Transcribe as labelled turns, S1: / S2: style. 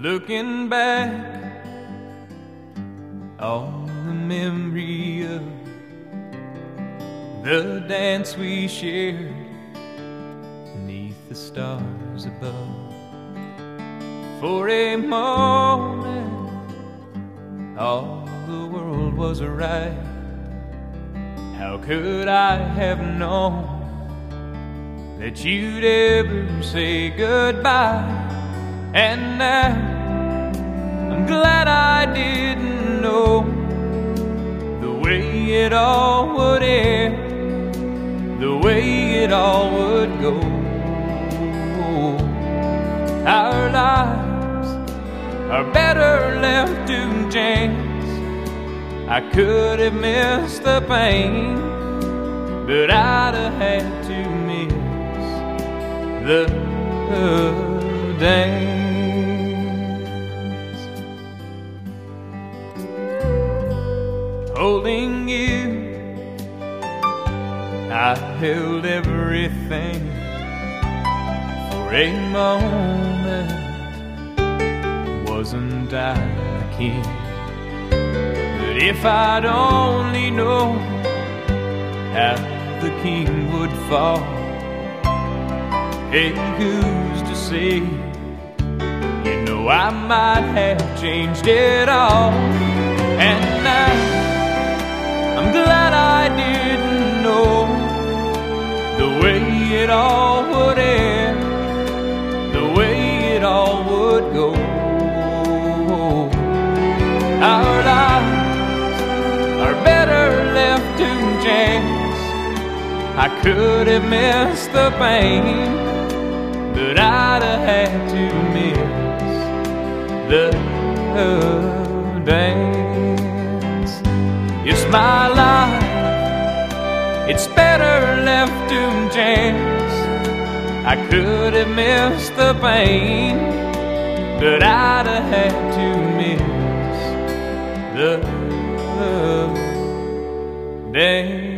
S1: Looking back on the memory of the dance we shared beneath the stars above. For a moment all the world was right. How could I have known that you'd ever say goodbye? And now I'm glad I didn't know the way it all would end, the way it all would go. Our lives are better left to chance. I could have missed the pain, but I'd have had to miss the dance. Holding you, I held everything. For a moment, wasn't I a king? But if I'd only known how the king would fall, hey, who's to say? You know I might have changed it all. And now I'm glad I didn't know the way it all would end, the way it all would go. Our lives are better left to chance. I could have missed the pain, but I'd have had to miss the dance. It's my life, it's better left to chance. I could have missed the pain, but I'd have had to miss the dance.